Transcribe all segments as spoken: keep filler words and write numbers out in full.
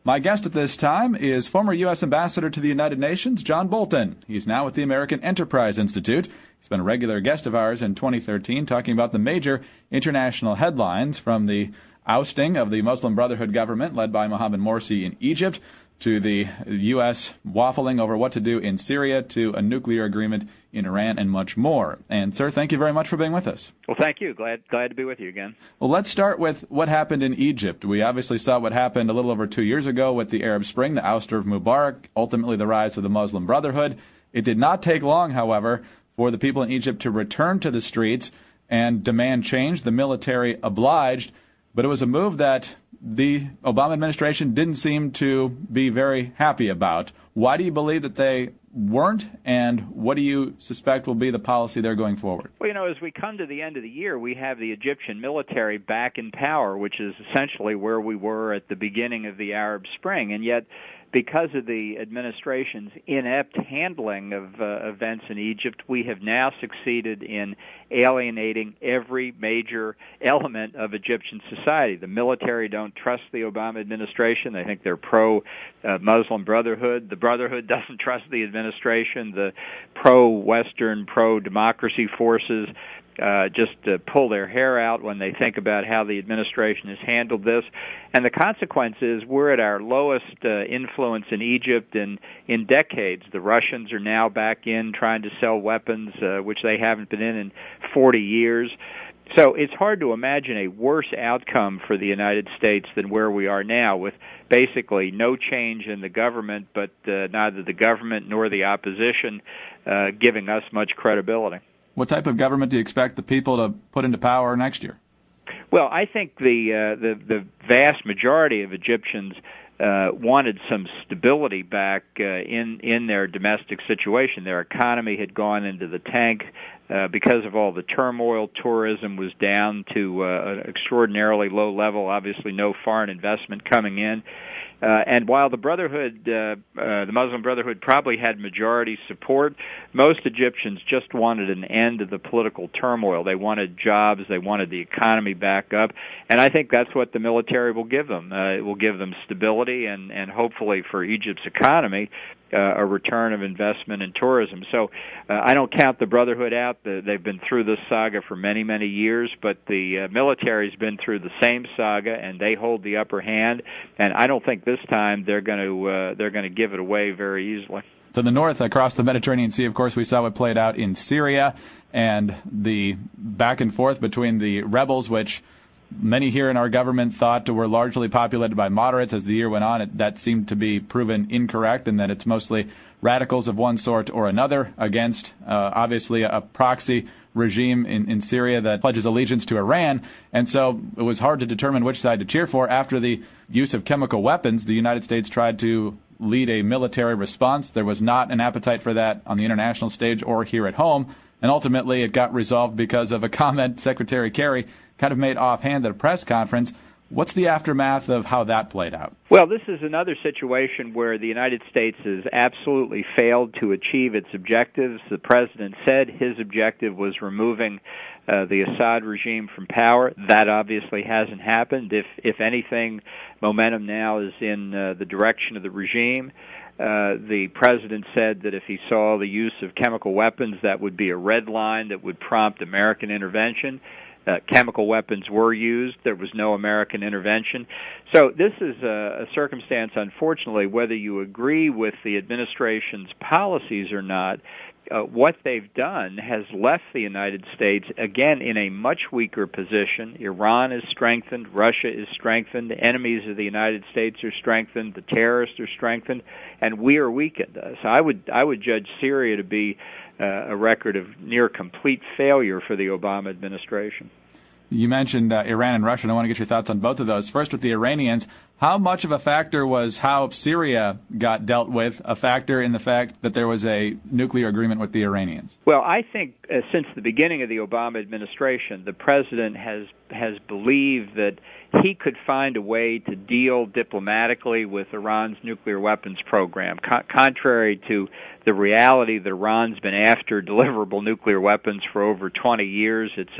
My guest at this time is former U S Ambassador to the United Nations, John Bolton. He's now with the American Enterprise Institute. He's been a regular guest of ours in twenty thirteen, talking about the major international headlines from the ousting of the Muslim Brotherhood government led by Mohamed Morsi in Egypt, to the U S waffling over what to do in Syria, to a nuclear agreement in Iran, and much more. And, sir, thank you very much for being with us. Well, thank you. Glad glad to be with you again. Well, let's start with what happened in Egypt. We obviously saw what happened a little over two years ago with the Arab Spring, the ouster of Mubarak, ultimately the rise of the Muslim Brotherhood. It did not take long, however, for the people in Egypt to return to the streets and demand change. The military obliged, but it was a move that the Obama administration didn't seem to be very happy about. Why do you believe that they weren't, and what do you suspect will be the policy there going forward? Well, you know, as we come to the end of the year, we have the Egyptian military back in power, which is essentially where we were at the beginning of the Arab Spring, and yet because of the administration's inept handling of uh, events in Egypt, we have now succeeded in alienating every major element of Egyptian society. The military don't trust the Obama administration. They think they're pro-Muslim Brotherhood. The Brotherhood doesn't trust the administration. The pro-Western, pro-democracy forces Uh, just uh, pull their hair out when they think about how the administration has handled this. And the consequence is we're at our lowest uh, influence in Egypt in, in decades. The Russians are now back in trying to sell weapons, uh, which they haven't been in in forty years. So it's hard to imagine a worse outcome for the United States than where we are now, with basically no change in the government, but uh, neither the government nor the opposition uh, giving us much credibility. What type of government do you expect the people to put into power next year? Well, I think the uh, the, the vast majority of Egyptians uh, wanted some stability back uh, in in their domestic situation. Their economy had gone into the tank uh, because of all the turmoil. Tourism was down to uh, an extraordinarily low level. Obviously, no foreign investment coming in. Uh, and while the Brotherhood, uh, uh, the Muslim Brotherhood probably had majority support, most Egyptians just wanted an end to the political turmoil. They wanted jobs, they wanted the economy back up, and I think that's what the military will give them. Uh, it will give them stability and, and hopefully for Egypt's economy, Uh, a return of investment in tourism. So uh, I don't count the Brotherhood out. The, they've been through this saga for many, many years, but the uh, military's been through the same saga, and they hold the upper hand. And I don't think this time they're going to uh, they're going to give it away very easily. To the north, across the Mediterranean Sea, of course, we saw what played out in Syria and the back and forth between the rebels, which many here in our government thought were largely populated by moderates. As the year went on, it, that seemed to be proven incorrect, and that it's mostly radicals of one sort or another against, uh, obviously, a, a proxy regime in, in Syria that pledges allegiance to Iran. And so it was hard to determine which side to cheer for. After the use of chemical weapons, the United States tried to lead a military response. There was not an appetite for that on the international stage or here at home. And ultimately, it got resolved because of a comment Secretary Kerry kind of made offhand at a press conference. What's the aftermath of how that played out? Well, this is another situation where the United States has absolutely failed to achieve its objectives. The president said his objective was removing uh, the Assad regime from power. That obviously hasn't happened. If, if anything, momentum now is in uh, the direction of the regime. Uh, the president said that if he saw the use of chemical weapons, that would be a red line that would prompt American intervention. Uh, chemical weapons were used. There was no American intervention. So this is a, a circumstance, unfortunately, whether you agree with the administration's policies or not, uh, what they've done has left the United States, again, in a much weaker position. Iran is strengthened. Russia is strengthened. The enemies of the United States are strengthened. The terrorists are strengthened. And we are weakened. Uh, so I would, I would judge Syria to be Uh, a record of near complete failure for the Obama administration. You mentioned uh, Iran and Russia, and I want to get your thoughts on both of those. First, with the Iranians, how much of a factor was how Syria got dealt with a factor in the fact that there was a nuclear agreement with the Iranians? Well, I think uh, since the beginning of the Obama administration, the president has has believed that he could find a way to deal diplomatically with Iran's nuclear weapons program, Co- contrary to the reality that Iran's been after deliverable nuclear weapons for over twenty years. It's a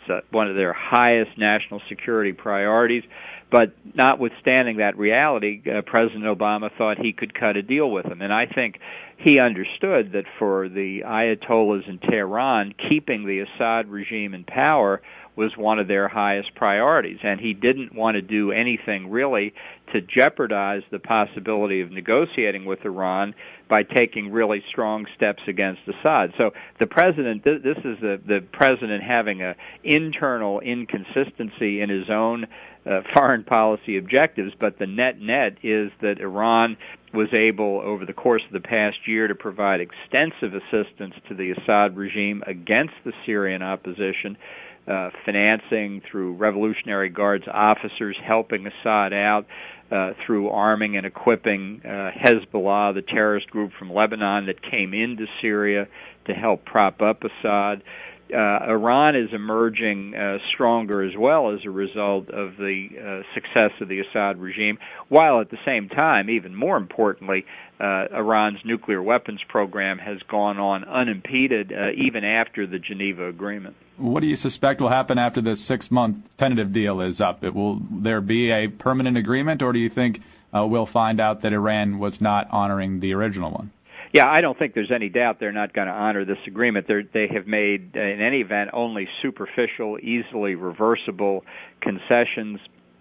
It's uh, one of their highest national security priorities. But notwithstanding that reality, uh, President Obama thought he could cut a deal with them. And I think he understood that for the Ayatollahs in Tehran, keeping the Assad regime in power was one of their highest priorities. And he didn't want to do anything really to jeopardize the possibility of negotiating with Iran by taking really strong steps against Assad. So the president, this is the, the president having an internal inconsistency in his own uh, foreign policy objectives, but the net-net is that Iran was able, over the course of the past year, to provide extensive assistance to the Assad regime against the Syrian opposition, uh, financing through Revolutionary Guards officers helping Assad out, Uh, through arming and equipping uh, Hezbollah, the terrorist group from Lebanon that came into Syria to help prop up Assad. Uh, Iran is emerging uh, stronger as well as a result of the uh, success of the Assad regime, while at the same time, even more importantly, uh, Iran's nuclear weapons program has gone on unimpeded uh, even after the Geneva Agreement. What do you suspect will happen after the six-month tentative deal is up? It, will there be a permanent agreement, or do you think uh, we'll find out that Iran was not honoring the original one? Yeah, I don't think there's any doubt they're not going to honor this agreement. They're, they have made, uh, in any event, only superficial, easily reversible concessions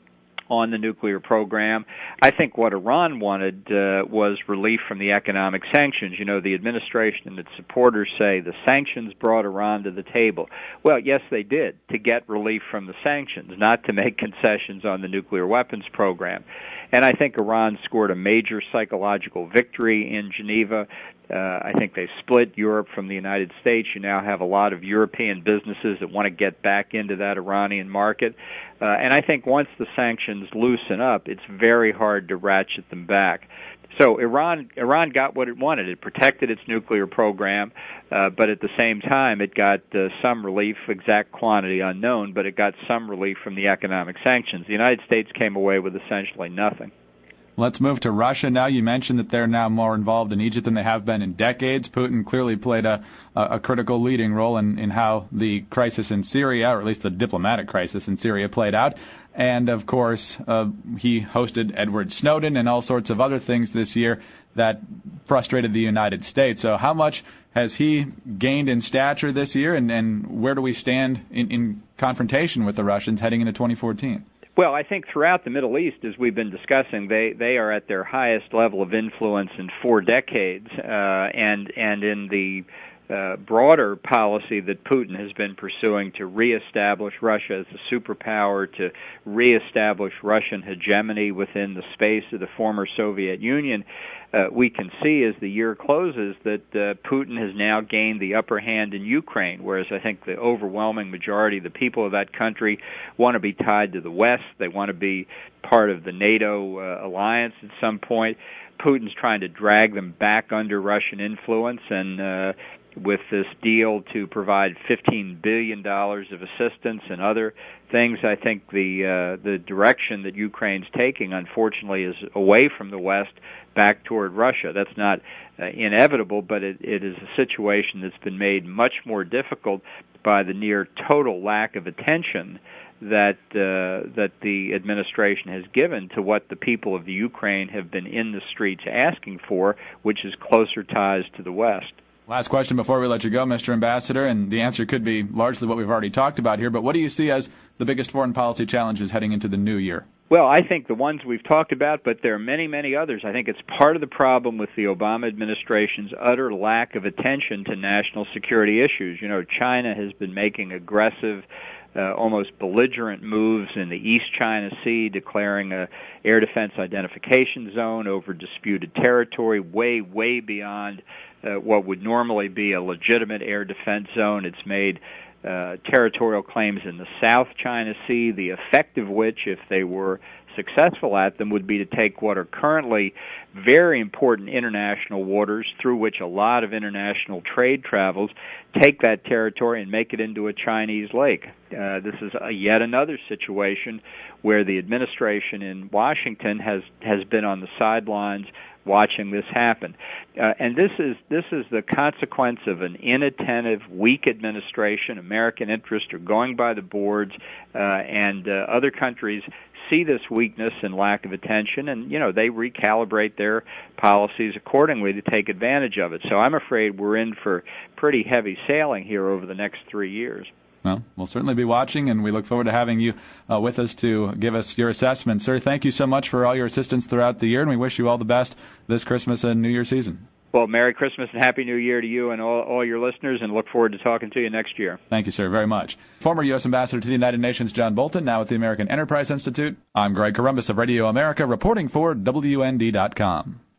on the nuclear program. I think what Iran wanted uh, was relief from the economic sanctions. You know, the administration and its supporters say the sanctions brought Iran to the table. Well, yes, they did, to get relief from the sanctions, not to make concessions on the nuclear weapons program. And I think Iran scored a major psychological victory in Geneva. Uh, I think they split Europe from the United States. You now have a lot of European businesses that want to get back into that Iranian market. Uh, and I think once the sanctions loosen up, it's very hard to ratchet them back. So Iran Iran got what it wanted. It protected its nuclear program, uh, but at the same time it got uh, some relief, exact quantity unknown, but it got some relief from the economic sanctions. The United States came away with essentially nothing. Let's move to Russia now. You mentioned that they're now more involved in Egypt than they have been in decades. Putin clearly played a, a critical leading role in, in how the crisis in Syria, or at least the diplomatic crisis in Syria, played out. And, of course, uh, he hosted Edward Snowden and all sorts of other things this year that frustrated the United States. So how much has he gained in stature this year, and, and where do we stand in, in confrontation with the Russians heading into twenty fourteen? Well, I think throughout the Middle East, as we've been discussing, they, they are at their highest level of influence in four decades, uh, and and in the uh, broader policy that Putin has been pursuing to reestablish Russia as a superpower, to reestablish Russian hegemony within the space of the former Soviet Union. Uh, we can see as the year closes that uh, Putin has now gained the upper hand in Ukraine, whereas I think the overwhelming majority of the people of that country want to be tied to the West. They want to be part of the NATO uh, alliance at some point. Putin's trying to drag them back under Russian influence, and uh, with this deal to provide fifteen billion dollars of assistance and other things, I think the uh, the direction that Ukraine's taking, unfortunately, is away from the West back toward Russia. That's not uh, inevitable, but it, it is a situation that's been made much more difficult by the near total lack of attention that uh, that the administration has given to what the people of the Ukraine have been in the streets asking for, which is closer ties to the West. Last question before we let you go, Mister Ambassador, and the answer could be largely what we've already talked about here, but what do you see as the biggest foreign policy challenges heading into the new year? Well, I think the ones we've talked about, but there are many, many others. I think it's part of the problem with the Obama administration's utter lack of attention to national security issues. You know, China has been making aggressive, uh, almost belligerent moves in the East China Sea, declaring a air defense identification zone over disputed territory, way, way beyond uh, what would normally be a legitimate air defense zone. It's made Uh, territorial claims in the South China Sea, the effect of which, if they were successful at them, would be to take what are currently very important international waters through which a lot of international trade travels, take that territory and make it into a Chinese lake. Uh, this is a, yet another situation where the administration in Washington has, has been on the sidelines watching this happen. Uh, and this is this is the consequence of an inattentive, weak administration. American interests are going by the boards, uh, and uh, other countries see this weakness and lack of attention, and you know they recalibrate their policies accordingly to take advantage of it. So I'm afraid we're in for pretty heavy sailing here over the next three years. Well, we'll certainly be watching, and we look forward to having you uh, with us to give us your assessment. Sir, thank you so much for all your assistance throughout the year, and we wish you all the best this Christmas and New Year season. Well, Merry Christmas and Happy New Year to you and all, all your listeners, and look forward to talking to you next year. Thank you, sir, very much. Former U S Ambassador to the United Nations, John Bolton, now at the American Enterprise Institute. I'm Greg Corombos of Radio America, reporting for W N D dot com.